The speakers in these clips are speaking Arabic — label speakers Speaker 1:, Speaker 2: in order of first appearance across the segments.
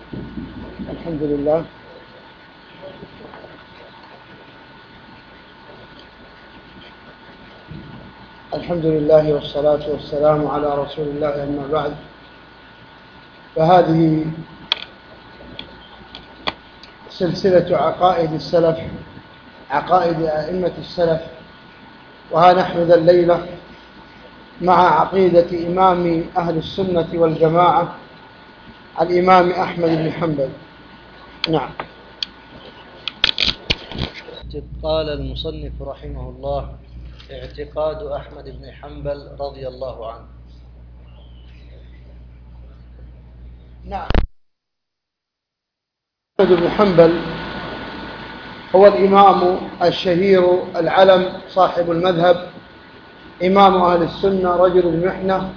Speaker 1: الحمد لله. الحمد لله والصلاة والسلام على رسول الله، أما بعد، فهذه سلسلة عقائد السلف، عقائد أئمة السلف، وها نحن ذا الليلة مع عقيدة إمام أهل السنة والجماعة الإمام أحمد بن حنبل. نعم.
Speaker 2: قال المصنف رحمه الله: اعتقاد أحمد بن حنبل رضي الله عنه.
Speaker 1: نعم. أحمد بن حنبل هو الإمام الشهير العلم صاحب المذهب، إمام أهل السنة، رجل المحنة،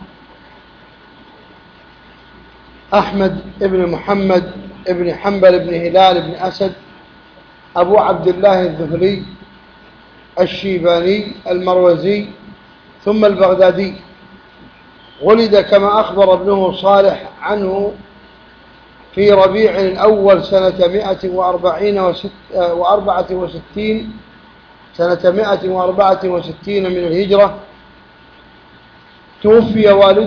Speaker 1: أحمد بن محمد بن حنبل بن هلال بن أسد، أبو عبد الله الذهلي الشيباني المروزي ثم البغدادي. ولد كما أخبر ابنه صالح عنه في ربيع الأول سنة 164 من الهجرة. توفي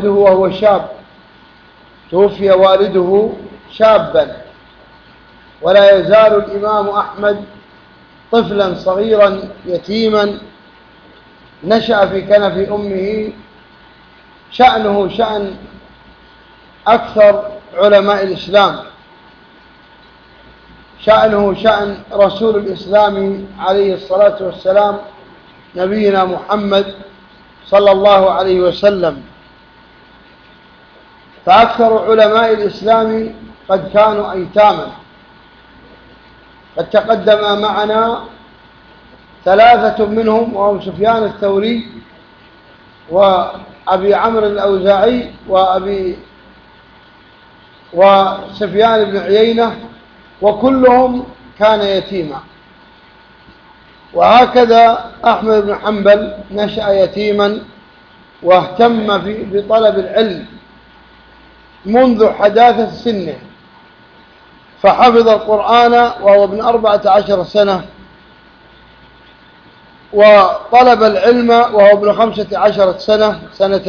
Speaker 1: والده شابا، ولا يزال الإمام أحمد طفلا صغيرا يتيما نشأ في كنف أمه. شأنه شأن أكثر علماء الإسلام، شأنه شأن رسول الإسلام عليه الصلاة والسلام، نبينا محمد صلى الله عليه وسلم. فأكثر علماء الإسلام قد كانوا أيتاما. قد تقدم معنا 3 منهم، وهم سفيان الثوري وأبي عمرو الأوزاعي وسفيان بن عيينة، وكلهم كان يتيما. وهكذا أحمد بن حنبل نشأ يتيما، واهتم بطلب العلم منذ حداثة سنه، فحفظ القرآن وهو ابن 14 سنة، وطلب العلم وهو ابن 15 سنة، سنة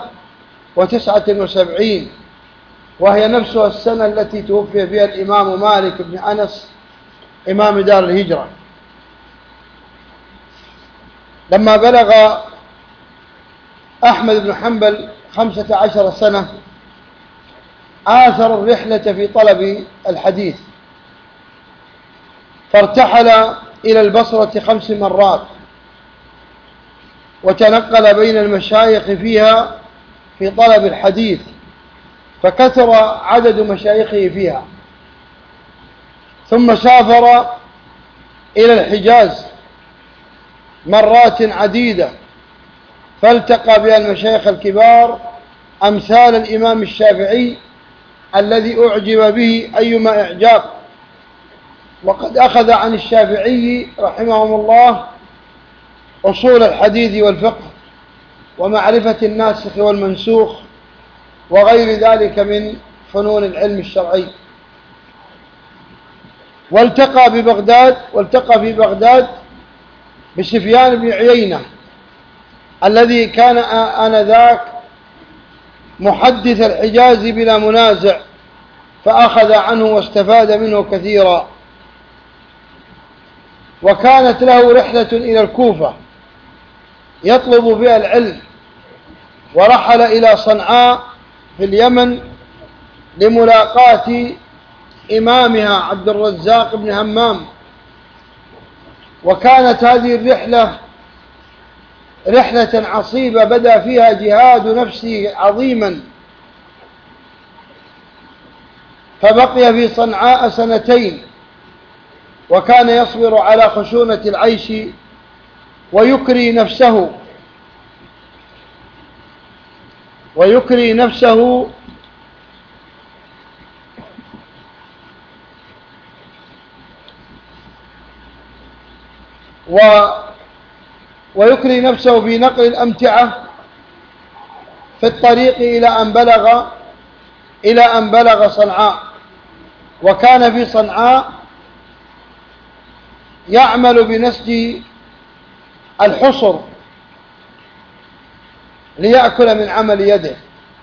Speaker 1: 179، وهي نفسها السنة التي توفي فيها الإمام مالك بن أنس إمام دار الهجرة. لما بلغ أحمد بن حنبل 15 سنة آثر الرحلة في طلب الحديث، فارتحل إلى البصرة 5 مرات، وتنقل بين المشايخ فيها في طلب الحديث، فكثر عدد مشايخه فيها. ثم سافر إلى الحجاز مرات عديدة، فالتقى بها المشايخ الكبار أمثال الإمام الشافعي الذي أعجب به أيما إعجاب. وقد أخذ عن الشافعي رحمهم الله أصول الحديث والفقه ومعرفة الناسخ والمنسوخ وغير ذلك من فنون العلم الشرعي. والتقى في بغداد بسفيان بن عيينة الذي كان آنذاك محدث الحجاز بلا منازع، فأخذ عنه واستفاد منه كثيرا. وكانت له رحلة إلى الكوفة يطلب بها العلم، ورحل إلى صنعاء في اليمن لملاقاة إمامها عبد الرزاق بن همام. وكانت هذه الرحلة رحلة عصيبة بدأ فيها جهاد نفسي عظيما، فبقي في صنعاء 2 وكان يصبر على خشونة العيش ويكري نفسه ويكري نفسه في نقل الأمتعة في الطريق إلى أن بلغ صنعاء. وكان في صنعاء يعمل بنسج الحصر ليأكل من عمل يده.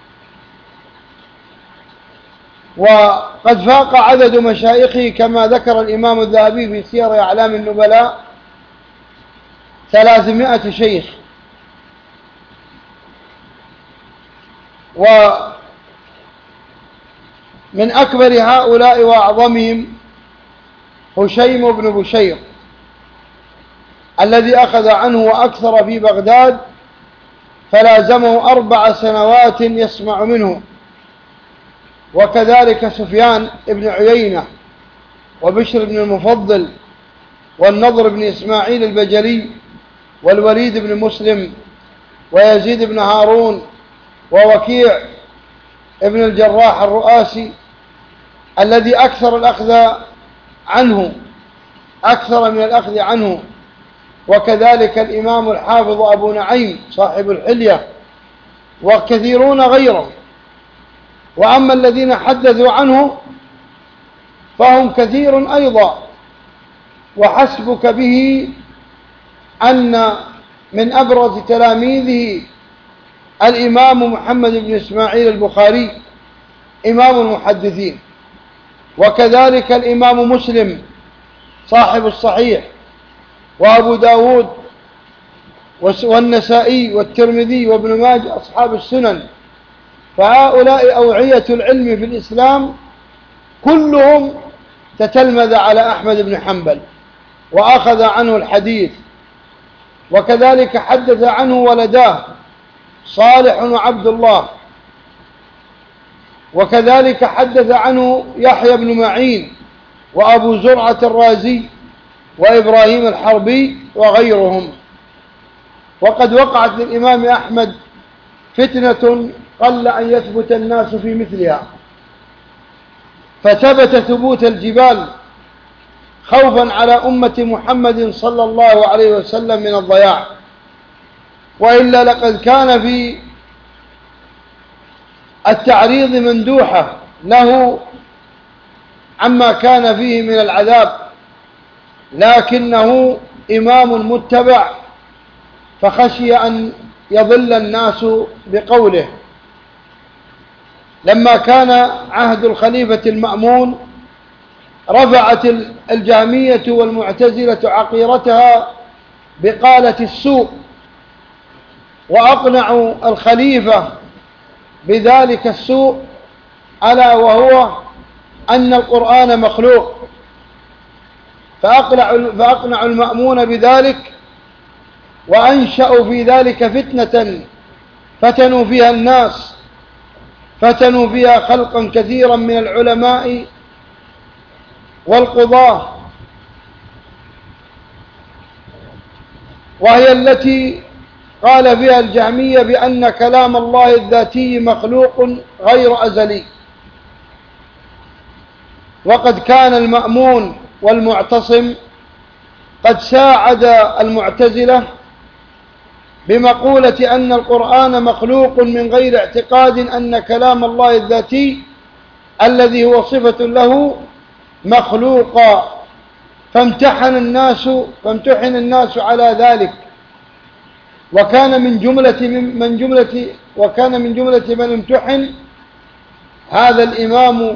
Speaker 1: وقد فاق عدد مشايخه كما ذكر الإمام الذهبي في سير أعلام النبلاء 300 شيخ. ومن أكبر هؤلاء وأعظمهم هشيم بن بشير الذي أخذ عنه وأكثر في بغداد، فلازمه 4 سنوات يسمع منه. وكذلك سفيان بن عيينة وبشر بن المفضل والنضر بن إسماعيل البجلي والوليد بن مسلم ويزيد بن هارون ووكيع ابن الجراح الرؤاسي الذي أكثر من الأخذ عنه. وكذلك الإمام الحافظ أبو نعيم صاحب الحلية وكثيرون غيرهم. وأما الذين حدثوا عنه فهم كثير أيضا. وحسبك به أن من أبرز تلاميذه الإمام محمد بن إسماعيل البخاري إمام المحدثين، وكذلك الإمام مسلم صاحب الصحيح، وأبو داود والنسائي والترمذي وابن ماجه أصحاب السنن. فهؤلاء أوعية العلم في الإسلام كلهم تتلمذ على أحمد بن حنبل وأخذ عنه الحديث. وكذلك حدث عنه ولداه صالح وعبد الله، وكذلك حدث عنه يحيى بن معين وأبو زرعة الرازي وإبراهيم الحربي وغيرهم. وقد وقعت للإمام أحمد فتنة قل أن يثبت الناس في مثلها، فثبت ثبوت الجبال خوفا على أمة محمد صلى الله عليه وسلم من الضياع. وإلا لقد كان في التعريض مندوحة له عما كان فيه من العذاب، لكنه إمام متبع فخشي أن يضل الناس بقوله. لما كان عهد الخليفة المأمون رفعت الجهمية والمعتزلة عقيرتها بقالة السوء، وأقنعوا الخليفة بذلك السوء، ألا وهو أن القرآن مخلوق. فأقنعوا المأمون بذلك، وأنشأوا في ذلك فتنة فتنوا فيها الناس، فتنوا فيها خلقا كثيرا من العلماء والقضاة، وهي التي قال فيها الجهمية بأن كلام الله الذاتي مخلوق غير أزلي. وقد كان المأمون والمعتصم قد ساعد المعتزلة بمقولة أن القرآن مخلوق من غير اعتقاد أن كلام الله الذاتي الذي هو صفة له مخلوقا، فامتحن الناس على ذلك. وكان من جملة من امتحن هذا الإمام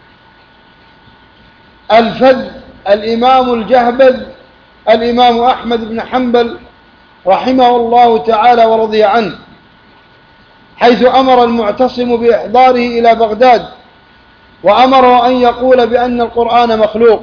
Speaker 1: الفذ، الإمام الجهبذ، الإمام أحمد بن حنبل رحمه الله تعالى ورضي عنه، حيث أمر المعتصم بإحضاره إلى بغداد، وأمره أن يقول بأن القرآن مخلوق،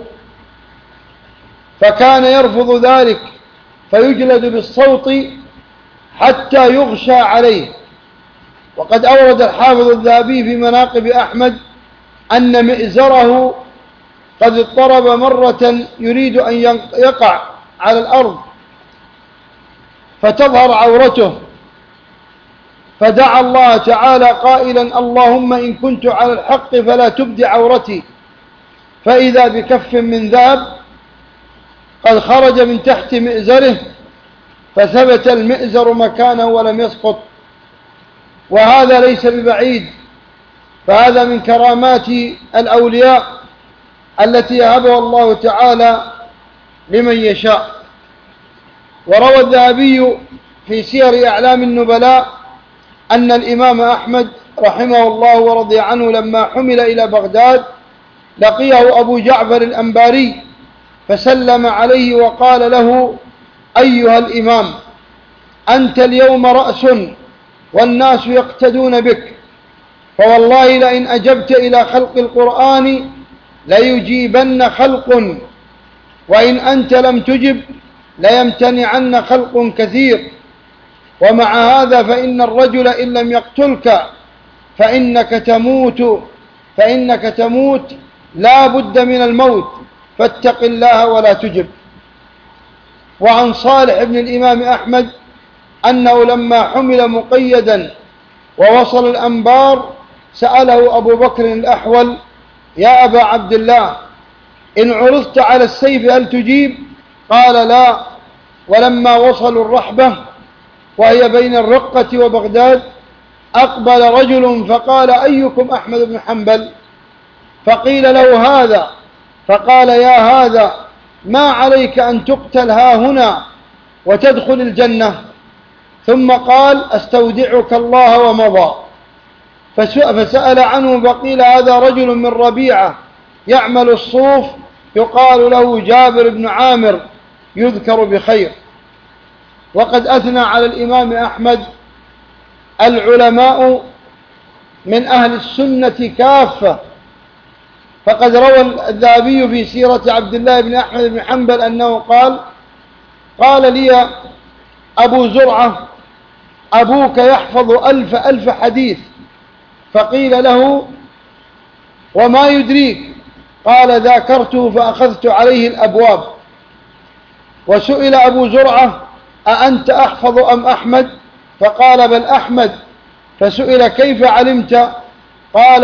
Speaker 1: فكان يرفض ذلك فيجلد بالصوت حتى يغشى عليه. وقد أورد الحافظ الذهبي في مناقب أحمد أن مئزره قد اضطرب مرة يريد أن يقع على الأرض فتظهر عورته، فدعا الله تعالى قائلا: اللهم إن كنت على الحق فلا تبد عورتي، فإذا بكف من ذهب قد خرج من تحت مئزره، فثبت المئزر مكانه ولم يسقط. وهذا ليس ببعيد، فهذا من كرامات الأولياء التي يهبها الله تعالى لمن يشاء. وروى الذهبي في سير أعلام النبلاء أن الإمام أحمد رحمه الله ورضي عنه لما حمل إلى بغداد لقيه أبو جعفر الأنباري فسلم عليه وقال له: أيها الإمام، أنت اليوم رأس والناس يقتدون بك، فوالله لئن أجبت إلى خلق القرآن ليجيبن خلق، وإن أنت لم تجب ليمتنعن خلق كثير، ومع هذا فإن الرجل إن لم يقتلك فإنك تموت لا بد من الموت، فاتق الله ولا تجب. وعن صالح بن الإمام أحمد أنه لما حمل مقيدا ووصل الأنبار سأله أبو بكر الأحول: يا أبا عبد الله، إن عرضت على السيف هل تجيب؟ قال: لا. ولما وصلوا الرحبة وهي بين الرقة وبغداد أقبل رجل فقال: أيكم أحمد بن حنبل؟ فقيل له: هذا. فقال: يا هذا، ما عليك أن تقتل ها هنا وتدخل الجنة؟ ثم قال: أستودعك الله، ومضى. فسأل عنه فقيل: هذا رجل من ربيعة يعمل الصوف يقال له جابر بن عامر يذكر بخير. وقد أثنى على الإمام أحمد العلماء من أهل السنة كافة، فقد روى الذهبي في سيرة عبد الله بن أحمد بن حنبل أنه قال لي أبو زرعة: أبوك يحفظ ألف حديث. فقيل له: وما يدريك؟ قال: ذاكرته فأخذت عليه الأبواب. وسئل أبو زرعة: أأنت أحفظ أم أحمد؟ فقال: بل أحمد. فسئل: كيف علمت؟ قال: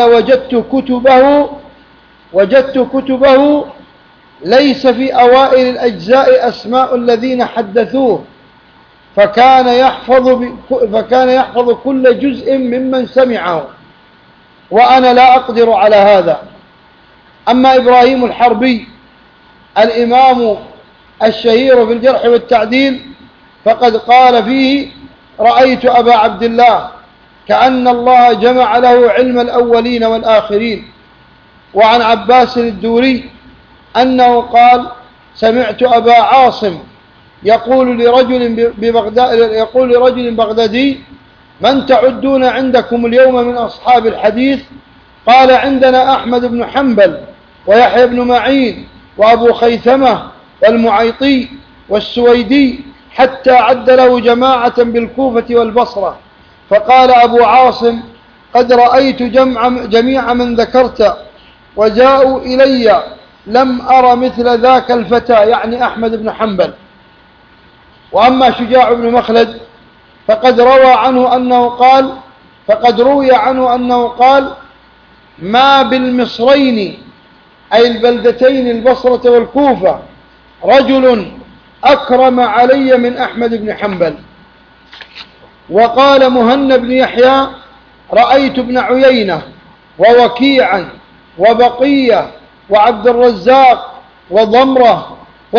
Speaker 1: وجدت كتبه ليس في أوائل الأجزاء أسماء الذين حدثوه، فكان يحفظ كل جزء ممن سمعه، وأنا لا أقدر على هذا. أما إبراهيم الحربي الإمام الشهير في الجرح والتعديل فقد قال فيه: رأيت أبا عبد الله كأن الله جمع له علم الأولين والآخرين. وعن عباس الدوري أنه قال: سمعت أبا عاصم يقول لرجل بغدادي: من تعدون عندكم اليوم من أصحاب الحديث؟ قال: عندنا أحمد بن حنبل ويحيى بن معين وأبو خيثمة والمعيطي والسويدي، حتى عد له جماعة بالكوفة والبصرة. فقال أبو عاصم: قد رأيت جميع من ذكرت وجاءوا إلي، لم أر مثل ذاك الفتى، يعني أحمد بن حنبل. وأما شجاع بن مخلد فقد روي عنه أنه قال: ما بالمصرين، أي البلدتين البصرة والكوفة، رجل أكرم علي من أحمد بن حنبل. وقال مهنا بن يحيى: رأيت ابن عيينة ووكيعا وبقية وعبد الرزاق وضمرة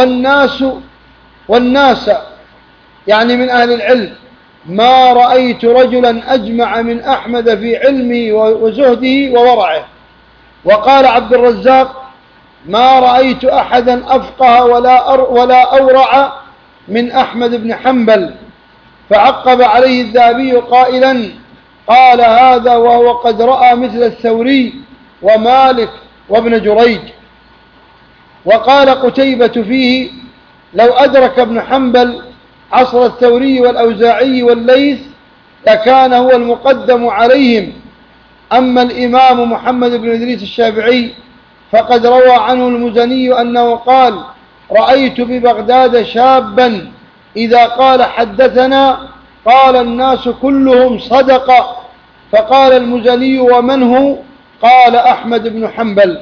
Speaker 1: والناس يعني من أهل العلم، ما رأيت رجلا أجمع من أحمد في علمه وزهده وورعه. وقال عبد الرزاق: ما رأيت أحدا أفقه ولا أورع من أحمد بن حنبل. فعقب عليه الذهبي قائلا: قال هذا وهو قد رأى مثل الثوري ومالك وابن جريج. وقال قتيبة فيه: لو أدرك ابن حنبل عصر الثوري والأوزاعي والليث لكان هو المقدم عليهم. أما الإمام محمد بن إدريس الشافعي فقد روى عنه المزني أنه قال: رأيت ببغداد شابا إذا قال حدثنا قال الناس كلهم صدق. فقال المزني: ومن هو؟ قال: أحمد بن حنبل.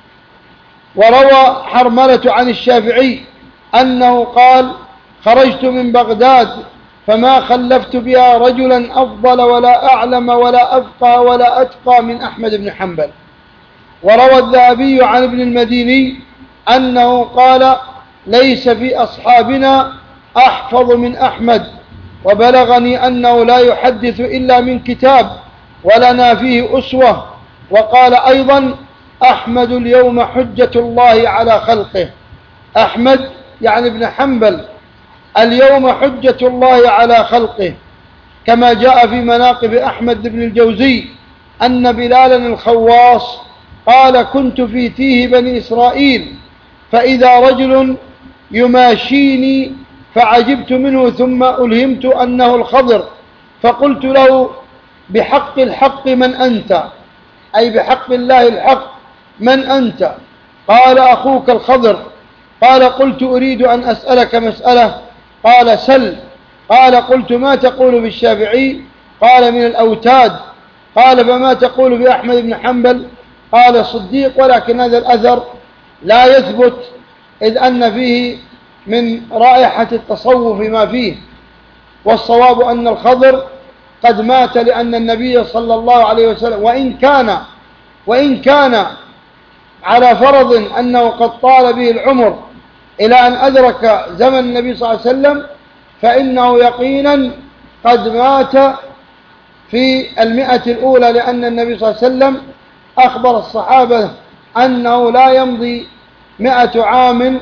Speaker 1: وروى حرملة عن الشافعي أنه قال: خرجت من بغداد فما خلفت بها رجلا أفضل ولا أعلم ولا أفقه ولا أتقى من أحمد بن حنبل. وروى الذهبي عن ابن المديني أنه قال: ليس في أصحابنا أحفظ من أحمد، وبلغني أنه لا يحدث إلا من كتاب ولنا فيه أسوة. وقال أيضا: أحمد اليوم حجة الله على خلقه. أحمد يعني ابن حنبل اليوم حجة الله على خلقه، كما جاء في مناقب أحمد بن الجوزي أن بلالا الخواص قال: كنت في تيه بني إسرائيل فإذا رجل يماشيني فعجبت منه، ثم ألهمت أنه الخضر، فقلت له: بحق الحق من أنت؟ أي بحق الله الحق من أنت؟ قال: أخوك الخضر. قال: قلت: أريد أن أسألك مسألة. قال: سل. قال: قلت: ما تقول بالشافعي؟ قال: من الأوتاد. قال: فما تقول بأحمد بن حنبل؟ قال: صديق، ولكن هذا الأثر لا يثبت، إذ أن فيه من رائحة التصوف ما فيه، والصواب أن الخضر قد مات، لأن النبي صلى الله عليه وسلم وإن كان على فرض أنه قد طال به العمر إلى أن أدرك زمن النبي صلى الله عليه وسلم، فإنه يقينا قد مات في 100 الأولى، لأن النبي صلى الله عليه وسلم أخبر الصحابة أنه لا يمضي 100 عام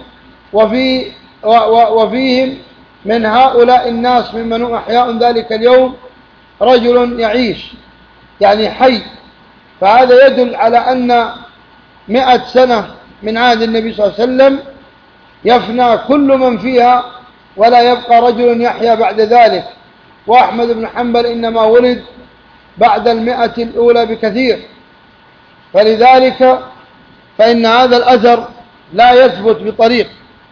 Speaker 1: وفيهم من هؤلاء الناس ممن هم أحياء ذلك اليوم رجل يعيش، يعني حي. فهذا يدل على أن 100 سنة من عهد النبي صلى الله عليه وسلم يفنى كل من فيها، ولا يبقى رجل يحيا بعد ذلك. وأحمد بن حنبل إنما ولد بعد 100 الأولى بكثير، فلذلك فإن هذا الأثر لا يثبت بطريق.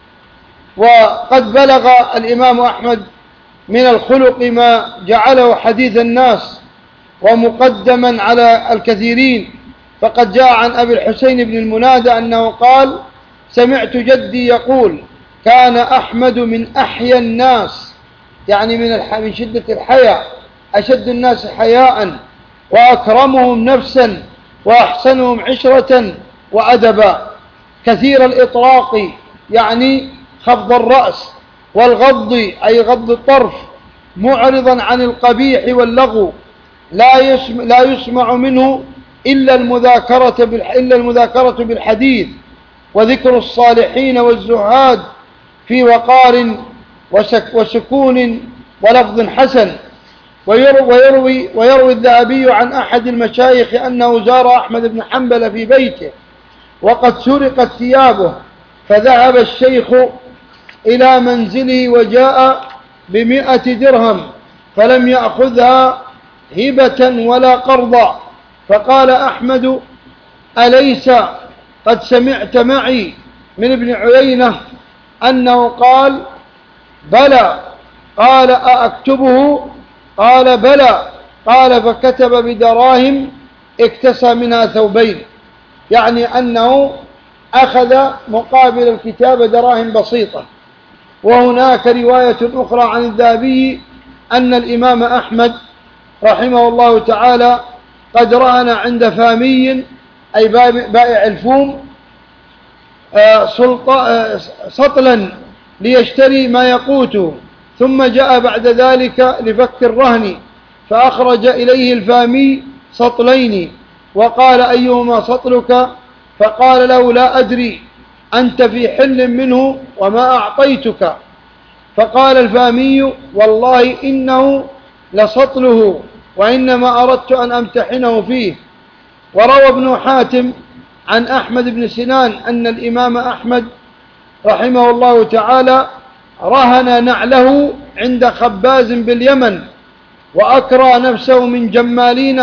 Speaker 1: وقد بلغ الإمام أحمد من الخلق ما جعله حديث الناس ومقدما على الكثيرين، فقد جاء عن أبي الحسين بن المنادى أنه قال: سمعت جدي يقول: كان أحمد من أحيا الناس، يعني من شدة الحياء، أشد الناس حياء، وأكرمهم نفسا، وأحسنهم عشرة وأدبا، كثير الإطراق، يعني خفض الرأس، والغض أي غض الطرف، معرضا عن القبيح واللغو، لا يسمع منه إلا المذاكرة بالحديث، وذكر الصالحين والزهاد في وقار وسكون ولفظ حسن. ويروي الذهبي عن أحد المشايخ أنه زار أحمد بن حنبل في بيته وقد سرقت ثيابه، فذهب الشيخ إلى منزله وجاء ب100 درهم، فلم يأخذها هبة ولا قرضا. فقال أحمد: أليس قد سمعت معي من ابن عيينة أنه قال: بلى. قال: أأكتبه؟ قال: بلى. قال: فكتب بدراهم اكتسى منها ثوبين، يعني أنه أخذ مقابل الكتابة دراهم بسيطة. وهناك رواية أخرى عن الذهبي أن الإمام أحمد رحمه الله تعالى قد رهن عند فامي، أي بائع الفوم، سطلا ليشتري ما يقوته، ثم جاء بعد ذلك لفك الرهن، فأخرج إليه الفامي سطلين، وقال: أيهما سطلك؟ فقال له: لا أدري، أنت في حل منه وما أعطيتك. فقال الفامي: والله إنه لسطله، وإنما أردت أن أمتحنه فيه. وروى ابن حاتم عن أحمد بن سنان أن الإمام أحمد رحمه الله تعالى رهن نعله عند خباز باليمن، وأكرى نفسه من جمالين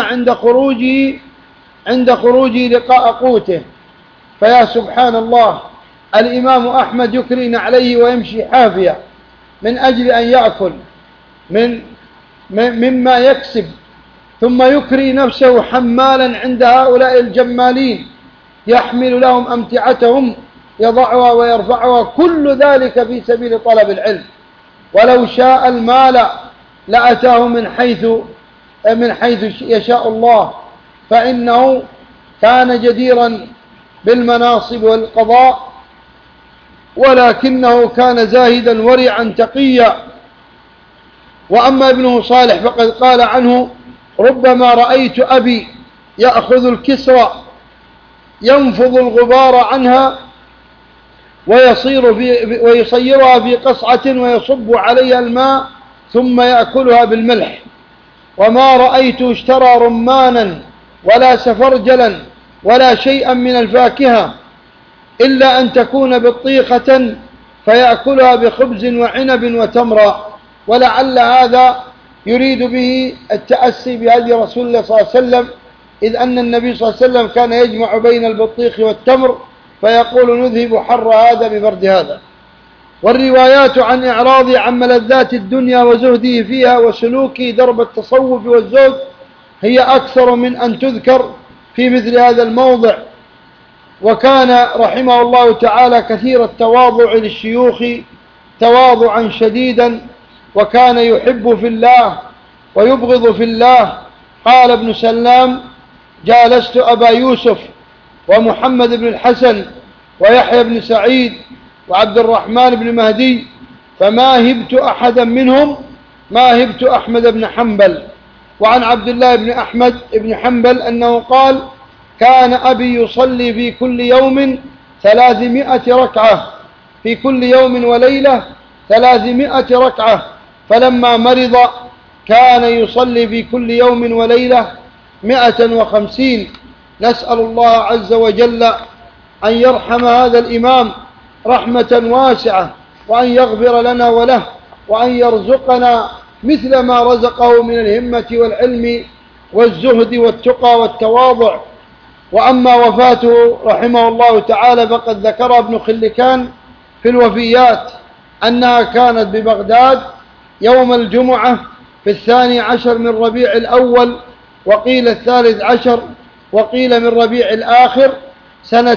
Speaker 1: عند خروجه لقاء قوته. فيا سبحان الله، الإمام أحمد يكري عليه ويمشي حافيا من أجل أن يأكل مما يكسب، ثم يكري نفسه حمالا عند هؤلاء الجمالين، يحمل لهم أمتعتهم، يضعها ويرفعها، كل ذلك في سبيل طلب العلم. ولو شاء المال لأتاه من حيث يشاء الله، كان جديرا بالمناصب والقضاء، ولكنه كان زاهدا ورعا تقيا. وأما ابنه صالح فقد قال عنه: ربما رأيت أبي يأخذ الكسرى ينفض الغبار عنها ويصيرها في قصعة ويصب عليها الماء ثم يأكلها بالملح، وما رأيت اشترى رمانا ولا سفرجلا ولا شيئا من الفاكهة إلا أن تكون بطيخة فيأكلها بخبز وعنب وتمر. ولعل هذا يريد به التأسي بهدي رسول الله صلى الله عليه وسلم، إذ أن النبي صلى الله عليه وسلم كان يجمع بين البطيخ والتمر فيقول: نذهب حر هذا ببرد هذا. والروايات عن إعراضه عن ملذات الدنيا وزهده فيها وسلوكه درب التصوف والزهد هي أكثر من أن تذكر في مثل هذا الموضع. وكان رحمه الله تعالى كثير التواضع للشيوخ تواضعا شديدا، وكان يحب في الله ويبغض في الله. قال ابن سلام: جالست أبا يوسف ومحمد بن الحسن ويحيى بن سعيد وعبد الرحمن بن مهدي فما هبت أحدا منهم ما هبت أحمد بن حنبل. وعن عبد الله بن أحمد بن حنبل أنه قال: كان أبي يصلي في كل يوم 300 ركعة، في كل يوم وليلة 300 ركعة، فلما مرض كان يصلي في كل يوم وليلة 150. نسأل الله عز وجل أن يرحم هذا الإمام رحمة واسعة، وأن يغفر لنا وله، وأن يرزقنا مثل ما رزقه من الهمة والعلم والزهد والتقى والتواضع. وأما وفاته رحمه الله تعالى فقد ذكر ابن خلكان في الوفيات أنها كانت ببغداد يوم الجمعة في 12 من ربيع الأول، وقيل 13، وقيل من ربيع الآخر، سنة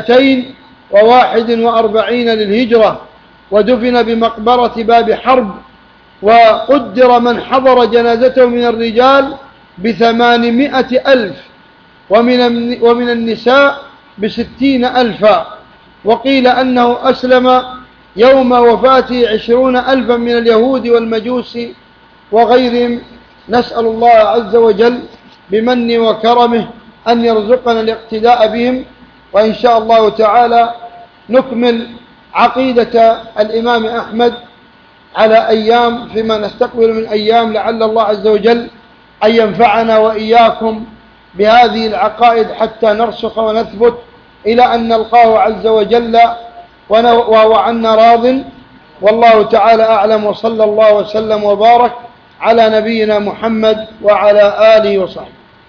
Speaker 1: 241 للهجرة، ودفن بمقبرة باب حرب. وقدر من حضر جنازته من الرجال ب800,000 ومن النساء ب60,000. وقيل أنه أسلم يوم وفاته 20,000 من اليهود والمجوس وغيرهم. نسأل الله عز وجل بمنه وكرمه أن يرزقنا الاقتداء بهم. وإن شاء الله تعالى نكمل عقيدة الإمام أحمد على أيام فيما نستقبل من أيام، لعل الله عز وجل أن ينفعنا وإياكم بهذه العقائد حتى نرسخ ونثبت إلى أن نلقاه عز وجل وهو عنا راض. والله تعالى أعلم، وصلى الله وسلم وبارك على نبينا محمد وعلى آله وصحبه.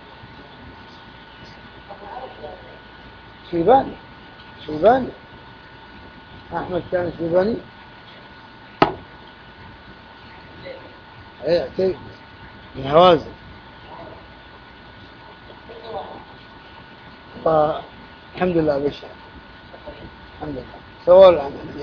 Speaker 1: شيباني أحمد كان شيباني. اعترف من هوازن. الحمد لله بشر، الحمد لله سوال.